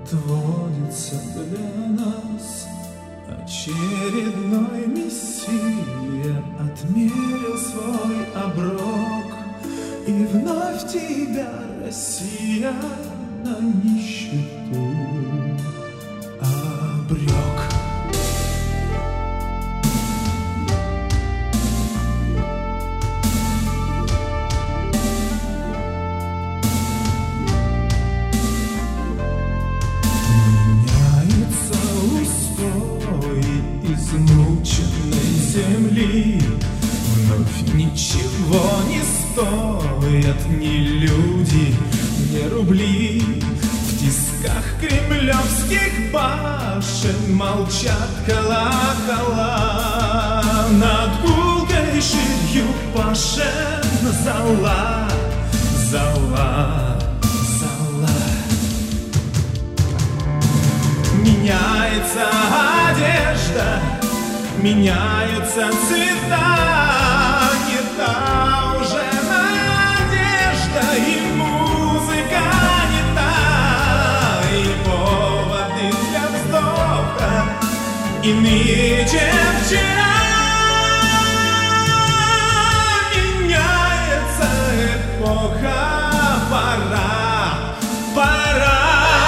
отводится для нас. Очередной мессия отмерил свой оброк, и вновь тебя, Россия, на нищету обрек. Меняются устои измученной земли, вновь ничего не стоят ни люди, ни рубли. В тисках кремлевских башен молчат колокола, над гулкой ширью пашен зола, зола, зола. Меняется одежда, меняются цвета, не та уже надежда, и музыка не та, и поводы для вздоха иные, чем вчера. Меняется эпоха, пора, пора.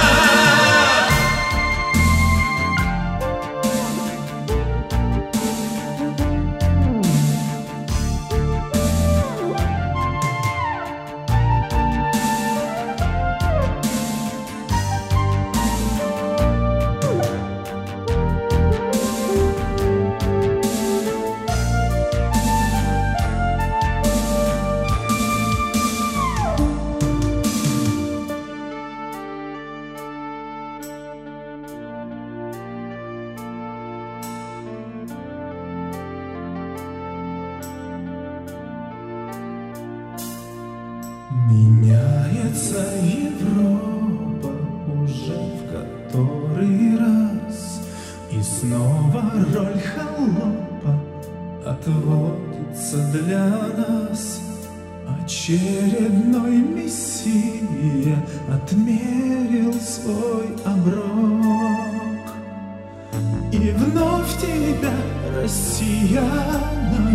Меняется Европа уже в который раз, и снова роль холопа отводится для нас. Очередной мессия отмерил свой оброк, и вновь тебя, Россия,